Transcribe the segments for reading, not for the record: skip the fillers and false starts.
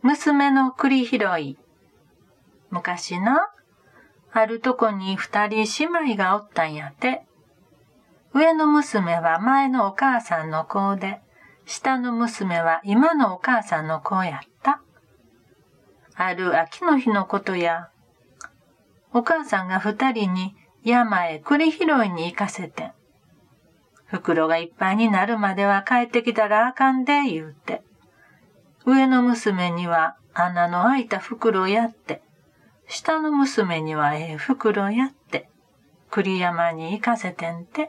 娘の栗拾い。昔な、あるとこに2人姉妹がおったんやて。上の娘は前のお母さんの子で、下の娘は今のお母さんの子やった。ある秋の日のことや、お母さんが2人に山へ栗拾いに行かせてん。袋がいっぱいになるまでは帰ってきたらあかんで言うて。上の娘には穴の開いた袋やって、下の娘には袋やって、栗山に行かせてんて。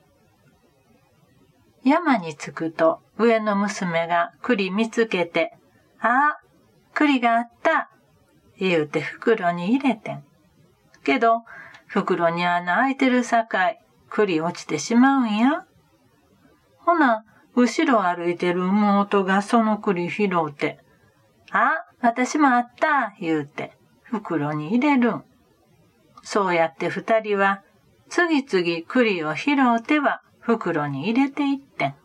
山に着くと上の娘が栗見つけて、あ、栗があった、言うて袋に入れてん。けど、袋に穴開いてるさかい、栗落ちてしまうんや。ほな、後ろ歩いてる妹がその栗拾うて、あ、私もあった、言うて、袋に入れるん。そうやって2人は、次々栗を拾うては袋に入れていってん。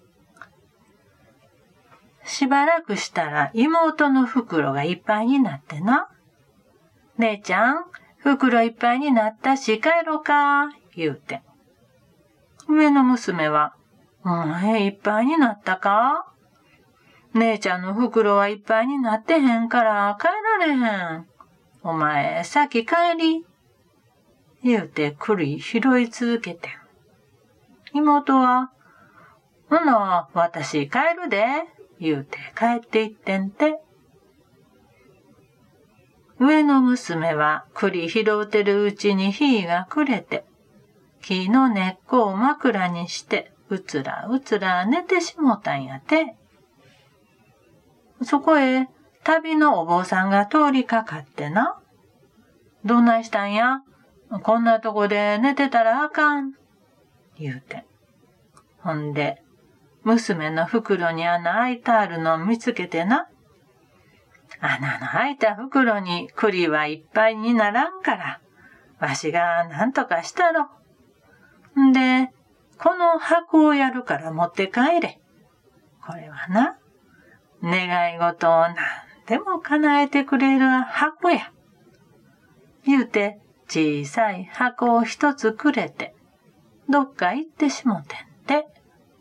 しばらくしたら妹の袋がいっぱいになってな。姉ちゃん、袋いっぱいになったし帰ろか、言うて。上の娘は、いっぱいになったか？姉ちゃんの袋はいっぱいになってへんから帰られへん。お前、先帰り。言うて栗拾い続けてん。妹は、ほな、私帰るで、言うて帰っていってんて。上の娘は栗拾うてるうちに日が暮れて、木の根っこを枕にして、うつらうつら寝てしもたんやて。そこへ旅のお坊さんが通りかかってな。どないしたんや？こんなとこで寝てたらあかん。言うて。ほんで、娘の袋に穴開いたあるの見つけてな。穴の開いた袋に栗はいっぱいにならんから、わしがなんとかしたろ。んで、この箱をやるから持って帰れ。これはな、願い事を何でも叶えてくれる箱や。言うて、小さい箱を一つくれて、どっか行ってしもてんて。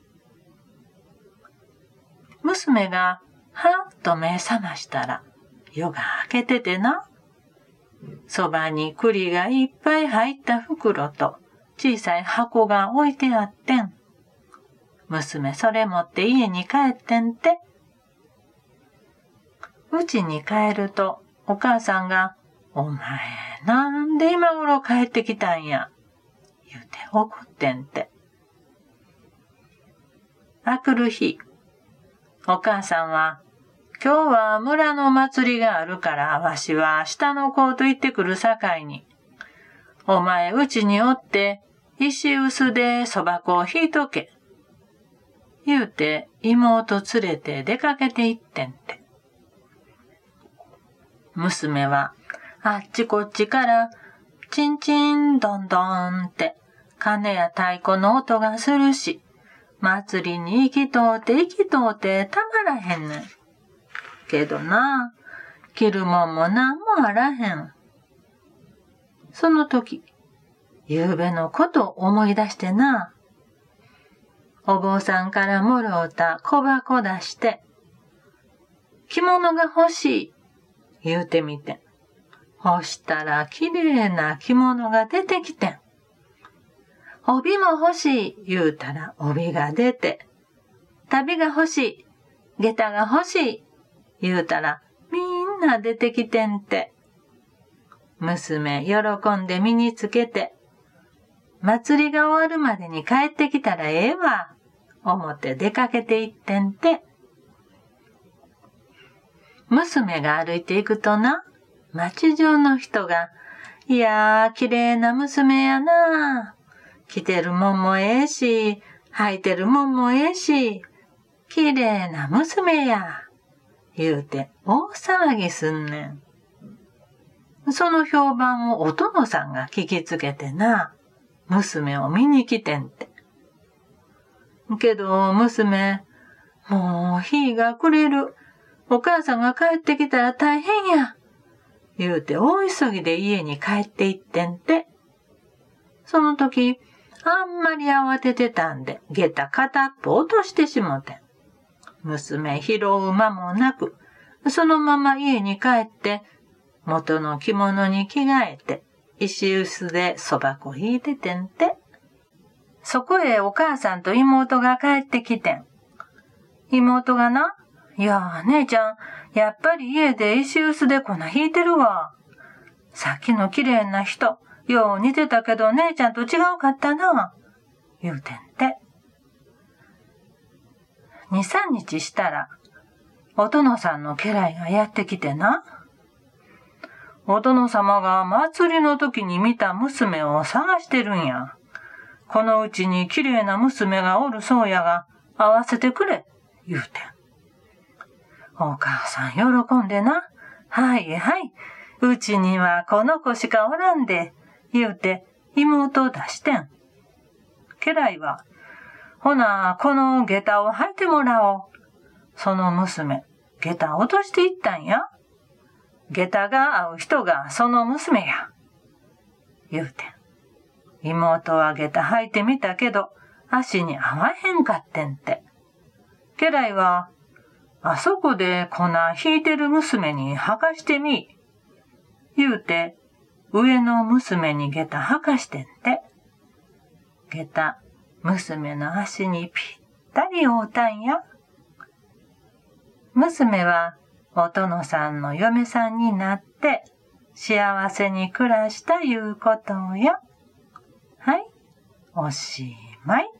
娘がはっと目覚ましたら、夜が明けててな。そばに栗がいっぱい入った袋と小さい箱が置いてあってん。娘それ持って家に帰ってんて。うちに帰るとお母さんが、お前なんで今頃帰ってきたんや、言うて怒ってんて。あくる日、お母さんは、今日は村の祭りがあるからわしは下の子と行ってくるさかいに、お前うちにおって石臼でそば粉をひいとけ、言うて妹連れて出かけて行ってんて。娘はあっちこっちからチンチンドンドンって鐘や太鼓の音がするし、祭りに行きとうてたまらへんねん。けどな、着るもんもなんもあらへん。その時、ゆうべのこと思い出してな、お坊さんからもろうた小箱出して、着物が欲しい、言うてみて。干したらきれいな着物が出てきてん。帯も欲しい、言うたら帯が出て。旅が欲しい、下駄が欲しい、言うたらみんな出てきてんて。娘喜んで身につけて、祭りが終わるまでに帰ってきたらええわ、思って出かけていってんて。娘が歩いていくとな、町中の人が、いやー、綺麗な娘やな。着てるもんもええし、履いてるもんもええし、綺麗な娘や。言うて大騒ぎすんねん。その評判をお殿さんが聞きつけてな、娘を見に来てんて。けど娘、もう日が暮れる。 お母さんが帰ってきたら大変や。言うて大急ぎで家に帰って行ってんて。その時、あんまり慌ててたんで、下駄片っぽ落としてしもてん。娘拾う間もなく、そのまま家に帰って、元の着物に着替えて、石臼でそば粉ひいててんて。そこへお母さんと妹が帰ってきてん。妹がな、いや姉ちゃん、やっぱり家で石臼で粉ひいてるわ。さっきの綺麗な人、よう似てたけど姉ちゃんと違うかったな。言うてんて。2、3日したら、お殿さんの家来がやってきてな。お殿様が祭りの時に見た娘を探してるんや。このうちに綺麗な娘がおるそうやが、会わせてくれ、言うてん。お母さん喜んでな。はいはい、うちにはこの子しかおらんで、言うて妹を出してん。家来は、ほな、この下駄を履いてもらおう。その娘、下駄落としていったんや。下駄が合う人がその娘や。言うてん。妹は下駄履いてみたけど、足に合わへんかってんて。家来は、あそこで粉引いてる娘に履かしてみ。言うて、上の娘に下駄履かしてんて。下駄、娘の足にぴったり合うたんや。娘はお殿さんの嫁さんになって幸せに暮らしたいうことや。はい、おしまい。